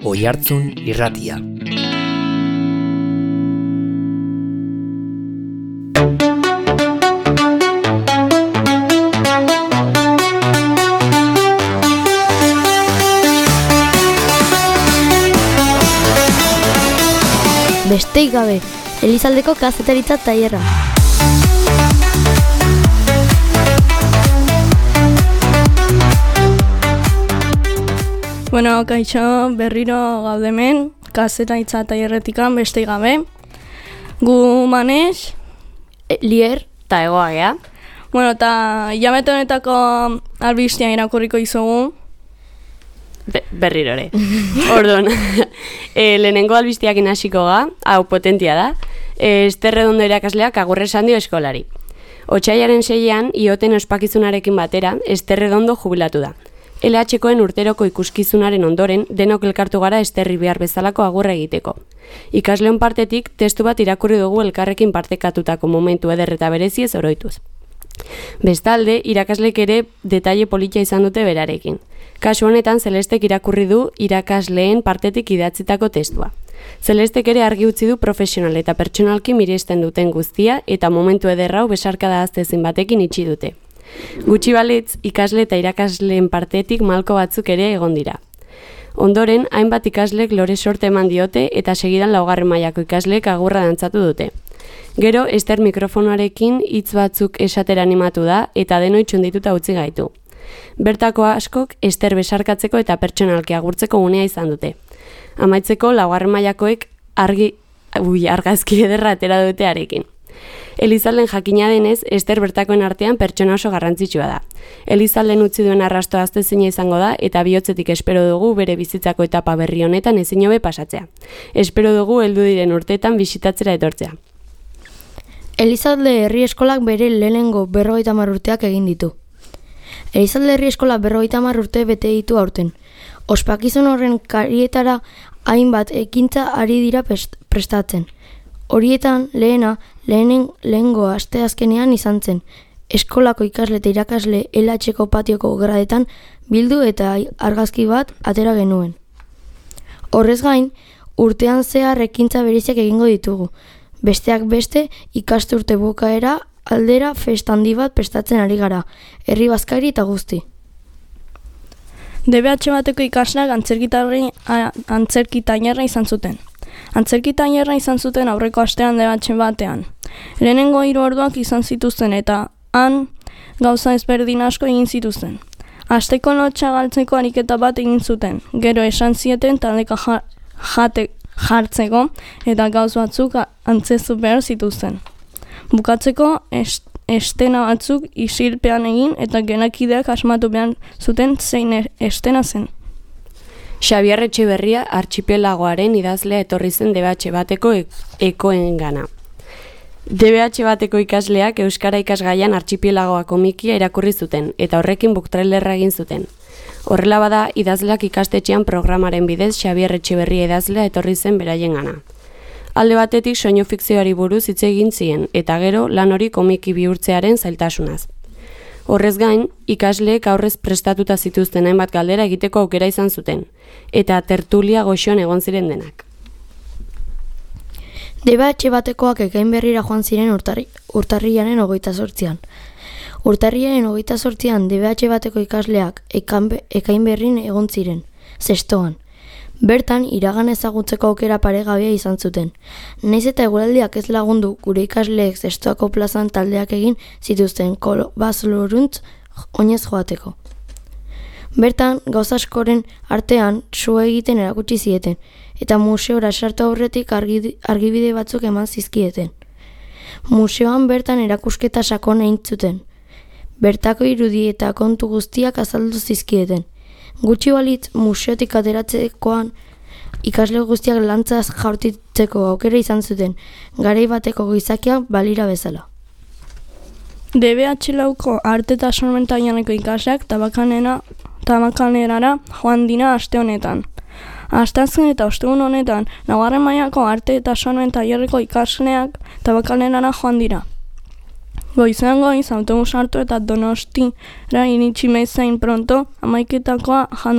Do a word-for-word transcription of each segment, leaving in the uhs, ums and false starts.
Oihartzun Irratia. Besteik gabe, Elizaldeko kazetaritza tailerra. Bueno, kaixo, berriro gaudemen, kazetaritza tailerretikan besteik gabe. Gu Manes, Lier, eta Egoagea. Bueno, eta hilabete honetako albistea irakurriko izugu. Be, berriro ere. Orduan, e, lehenengo albisteakin hasiko ga, hau potentia da, e, Ester Redondo irakasleak agurre esan dio eskolari. Otsailaren seian, ioten ospakizunarekin batera, Ester Redondo jubilatu da. L H-koen urteroko ikuskizunaren ondoren, denok elkartu gara Esterri behar bezalako agurra egiteko. Ikasleon partetik, testu bat irakurri dugu elkarrekin partekatutako momentu eder eta bereziez oroituz. Bestalde, irakaslek ere detaile politia izan dute berarekin. Kasu honetan, Zelestek irakurri du irakasleen partetik idatzitako testua. Zelestek ere argi utzi du profesional eta pertsonalki miresten duten guztia eta momentu ederrau besarkada aztezin batekin itxi dute. Gutxi balitz, ikasle eta irakasleen partetik malko batzuk ere egon dira. Ondoren, hainbat ikaslek lore sorte eman diote eta segidan laugarren mailako ikaslek agurra dantzatu dute. Gero, Ester mikrofonoarekin hitz batzuk esatera animatu da eta denoi txundituta utzi gaitu. Bertako askok Ester besarkatzeko eta pertsonalki agurtzeko unea izan dute. Amaitzeko, laugarren mailakoek argi, ui, argazki ederra atera dute arekin. Elizalden jakina denez, Ester bertakoen artean pertsona oso garrantzitsua da. Elizalden utzi duen arrasto aztezina izango da eta bihotzetik espero dugu bere bizitzako etapa berri honetan ezin hobe pasatzea. Espero dugu heldu diren urteetan bisitatzera etortzea. Elizalde herri eskolak bere lehenengo berrogeita hamar urteak egin ditu. Elizalde herri eskola berrogeita hamar urte bete ditu aurten. Ospakizun horren karietara hainbat ekintza ari dira prestatzen. Horietan lehena, lehenen lehengo asteazkenean izan zen. Eskolako ikasle eta irakasle L H-ko patioko gradetan bildu eta argazki bat atera genuen. Horrez gain, urtean zehar ekintza bereziak egingo ditugu. Besteak beste, ikasturte bukaera aldera festa handi bat prestatzen ari gara, herri bazkari eta guzti. D B H bateko ikasleak antzerki tailerra izan zuten. Antzerki tailerra izan zuten aurreko astean D B H batean. Lehenengo hiru orduak izan zituzten eta han gauza ezberdin asko egin zituzten. Asteko lotxa galtzeko ariketa bat egin zuten, gero esan zieten taldeka ja, jate jartzeko eta gauz batzuk antzezu behar zituzten. Bukatzeko est, estena batzuk isilpean egin eta genakideak asmatu behar zuten zein estena zen. Xabier Etxeberria artxipelagoaren idazlea etorri zen D B H bateko ekoen gana. D B H bateko ikasleak Euskara ikasgaian artxipelagoa komikia irakurri zuten eta horrekin buktrailerra egin zuten. Horrela bada, idazleak ikastetxean programaren bidez Xabier Etxeberria idazlea etorri zen beraien gana. Alde batetik soinu fikzioari buruz hitz egin zien eta gero lan hori komiki bihurtzearen zailtasunaz. Horrez gain, ikasleek aurrez prestatuta zituzten hainbat galdera egiteko aukera izan zuten, eta tertulia goxoan egon ziren denak. D B H batekoak ekain berrira joan ziren urtarri, urtarriaren hogeita zortzian. Urtarriaren hogeita zortzian D B H bateko ikasleak ekain berrin egon ziren, zestoan. Bertan, iragan ezagutzeko aukera paregabea izan zuten. Naiz eta eguraldiak ez lagundu gure ikasleek zestoako plazan taldeak egin zituzten kolobazloruntz oinez joateko. Bertan, gauza askoren artean su egiten erakutsi zieten, eta museora sartu aurretik argi, argibide batzuk eman zizkieten. Museoan bertan erakusketa sakon egin zuten. Bertako irudi eta kontu guztiak azaldu zizkieten. Gutxi balitz museotik ateratzekoan ikasle guztiak lantzaz jaurtitzeko aukera izan zuten, garai bateko gizakiak balira bezala. D B H lauko arte eta sormentaineko ikasleak tabakanera, tabakanerara joan dira aste honetan. Asteazken eta ostegun honetan, laugarren mailako arte eta sormentailerreko ikasleak tabakanerara joan dira. Goizean goiz autobus hartu eta Donostira iritsi bezain pronto hamaiketakoa jan dute.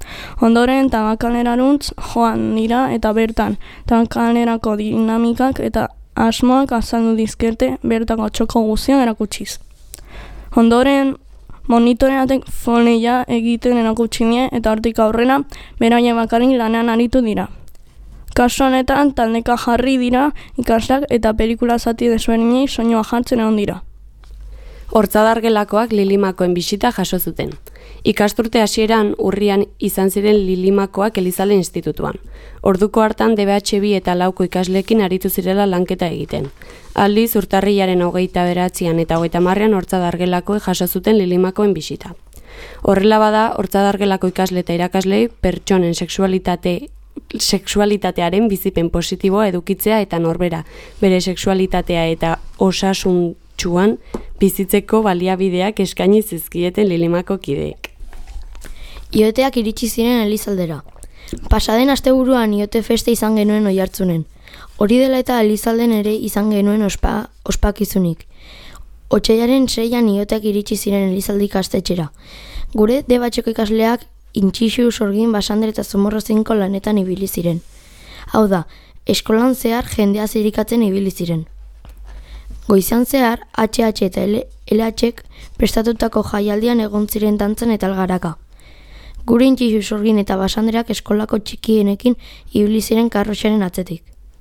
Ondoren tabakalerarantz joan dira eta bertan tabakalerako dinamikak eta asmoak azaldu dizkete bertako txoko guztion erakutsiz. Ondoren monitoreatek foneia egiten erakutsi die eta hortik aurrera beraien bakarrik lanean aritu dira. Kasu honetan taldeka jarri dira ikasleak eta pelikula zati desberdinei soinua jartzen egon dira. Hortzadargelakoak Lilimakoen bisita jaso zuten. Ikasturte hasieran urrian izan ziren Lilimakoak Elizalde institutuan. Orduko hartan D B H bi eta lauko ikasleekin aritu zirela lanketa egiten. Aldiz urtarrilaren hogeita beratzian eta hogeita hamarrean Hortzadargelakoek jaso zuten Lilimakoen bisita. Horrela bada, Hortzadargelako ikasle eta irakaslei pertsonen sexualitate sexualitatearen bizipen positiboa edukitzea eta norbera bere sexualitatea eta osasuntsuan bizitzeko baliabideak eskaini zizkieten Lilimako kideek. Ioteak iritsi ziren Elizaldera. Pasaden asteburuan iote feste izan genuen Oiartzunen. Hori dela eta Elizalden ere izan genuen ospa, ospakizunik. Otsailaren seian ioteak iritsi ziren Elizaldi ikastetxera. Gure D B H ko ikasleak intxixu, sorgin, basander eta zomorrozinko lanetan ibili ziren. Hau da, eskolan zehar jendea zirikatzen ibili ziren. Goizean zehar, H H eta L H prestatutako jaialdian egon ziren dantzan eta algaraka. Gure intxixu, sorgin eta basanderak eskolako txikienekin ibili ziren karroxaren atzetik.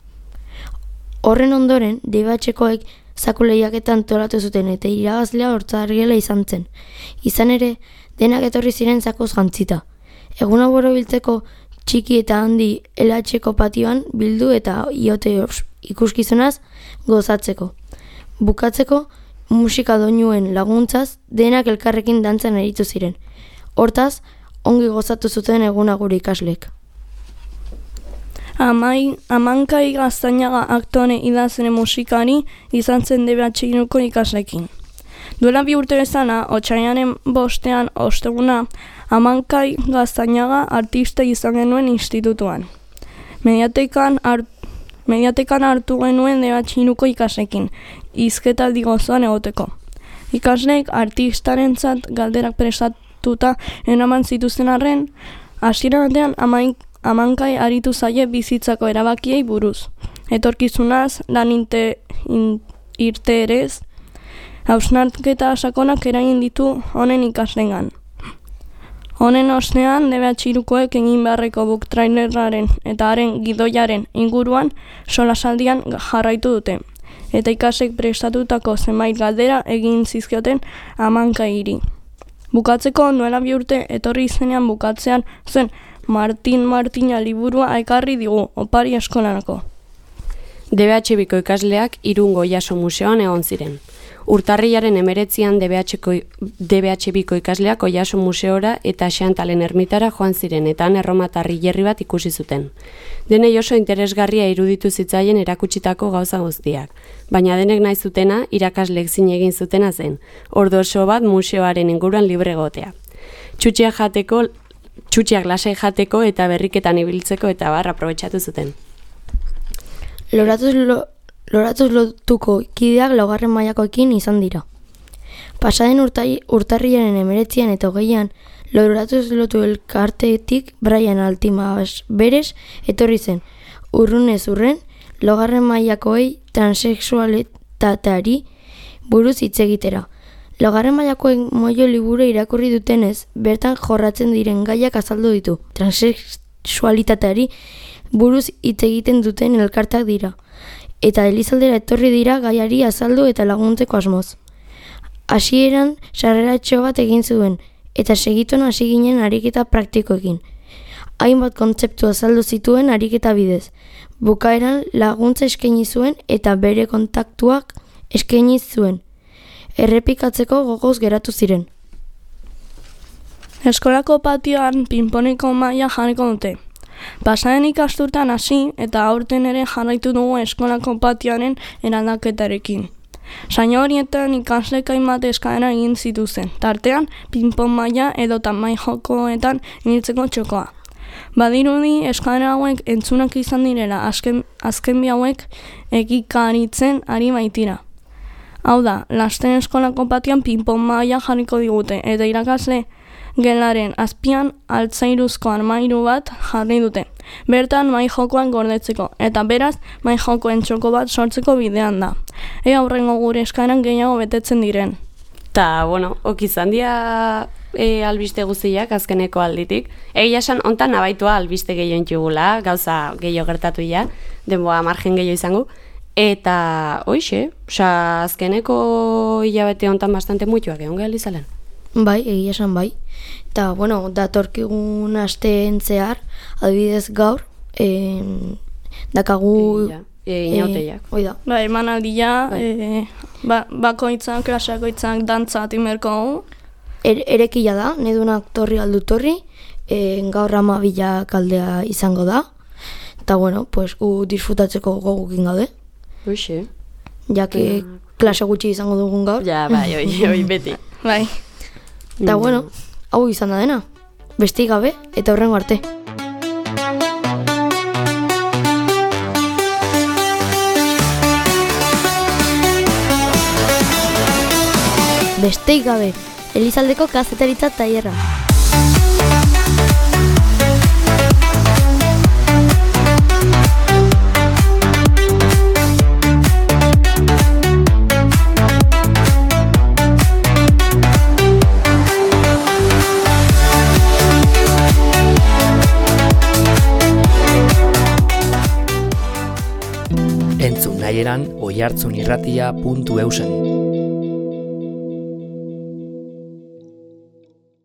Horren ondoren, D B H koek zaku lehiaketan antolatu zuten eta irabazlea Hortzadargela izan zen. Izan ere, denak etorri ziren zakoz jantzita. Eguna borobiltzeko txiki eta handi L H ko patioan bildu eta iote ikuskizunaz gozatzeko. Bukatzeko, musika doinuen laguntzaz denak elkarrekin dantzan aritu ziren. Hortaz, ongi gozatu zuten eguna gure ikaslek. Amai, Amankai Gaztañaga aktore idazle musikari izan zen D B H ko ikaslekin. Duela bi urte bezala, otsailaren bostean osteguna, Amankai Gaztañaga artista izan genuen institutuan. Mediatekan, art, mediatekan hartu genuen D B H ko ikaslekin, hizketaldi gozoan egoteko. Ikasleek artistarentzat galderak prestatuta eraman zituzten arren, hasiera batean amain Amankai aritu zaie bizitzako erabakiei buruz. Etorkizunaz, lan inte, in, irterez, hausnarketa sakonak eragin ditu honen ikaslengan. Honen ostean, D B H koek egin beharreko book traileraren eta haren gidoiaren inguruan solasaldian jarraitu dute. Eta ikasek prestatutako zenbait galdera egin zizkioten Amankairi. Bukatzeko duela bi urte etorri izenean bukatzean zen Martin Martina liburua ekarri digu opari eskolanako. D B H biko ikasleak Irungo Jaso Museoan egon ziren. Urtarrilaren emeretzian D B H biko ikasleak Oiaso Museora eta Xantalen ermitara joan ziren eta han erromatar hilerri bat ikusi zuten. Denei oso interesgarria iruditu zitzaien erakutsitako gauza guztiak, baina denek nahi zutena irakasleek zin egin zutena zen, ordu oso bat museoaren inguruan libre egotea. Txutxiak jateko, txutxiak lasai jateko eta berriketan ibiltzeko eta bar aprobetxatu zuten. Loratuz lo Loratuz lotuko kideak laugarren mailakoekin izan dira. Pasaden urtarrilaren emeretzian eta hogeian, Loratuz lotu elkartetik Brian Altimabas berez etorri zen. Urrunez urren, laugarren mailakoei transexualitateari buruz hitz egitera. Laugarren mailakoen moio liburu irakurri dutenez, bertan jorratzen diren gaiak azaldu ditu. Transexualitateari buruz hitz egiten duten elkartak dira. Eta Elizaldera etorri dira gaiari azaldu eta laguntzeko asmoz. Hasieran sarreratxo bat egin zuen, eta segituen hasi ginen ariketa praktikoekin. Hainbat kontzeptu azaldu zituen ariketa bidez. Bukaeran laguntza eskaini zuen eta bere kontaktuak eskaini zuen. Errepikatzeko gogoz geratu ziren. Eskolako patioan pinponeko maila jarriko dute. Pasaden ikasturtan hasi eta aurten ere jarraitu dugu eskolako patioaren eraldaketarekin. Saio horietan ikaslek hainbat eskaera egin zituzen, tartean pinpon maila edo tamai jokoetan ibiltzeko txokoa. Badirudi eskaera hauek entzunak izan direla, azken, azken bi hauek egikaritzen ari baitira. Hau da, lasten eskolako patioan pinpon maila jarriko digute eta irakasle gelaren azpian altzairuzko armairu bat jarri dute. Bertan mai jokoak gordetzeko, eta beraz mai jokoen txoko bat sortzeko bidean da. Ea aurrengo gure eskaeran gehiago betetzen diren. Ta, bueno, ok izan dia e, albiste guztiak azkeneko alditik. Egia esan, ontan abaitua albiste gehiago entxugula, gauza gehiago gertatu ja, denboa margen gehiago izango. Eta, hoxe, oza, azkeneko hilabete ontan bastante mutuak egon gehiago izalen. Bai, egia esan bai. Eta, bueno, datorkigun asteen zehar, adibidez gaur, eh, dakagu... E, e, inauteiak. Eh, oida. Bai, emanaldia, Bai. e, ba, bakoitzak, klaseakoitzak dantza atimerko. Er, erekila da, nedunak torri aldutorri, eh, gaur amabila kaldea izango da. Eta, bueno, pues, gu disfrutatzeko gogukin gaude. Hoxe. Ja que klase gutxi izango dugun gaur. Ja, bai, oi, oi, beti. Bai. Eta, bueno, hau izan da dena. Besteik gabe, eta horrengo arte. Besteik gabe, Elizaldeko kazetaritza tailerra. Entzun nahieran oihartzunirratia puntu eusen.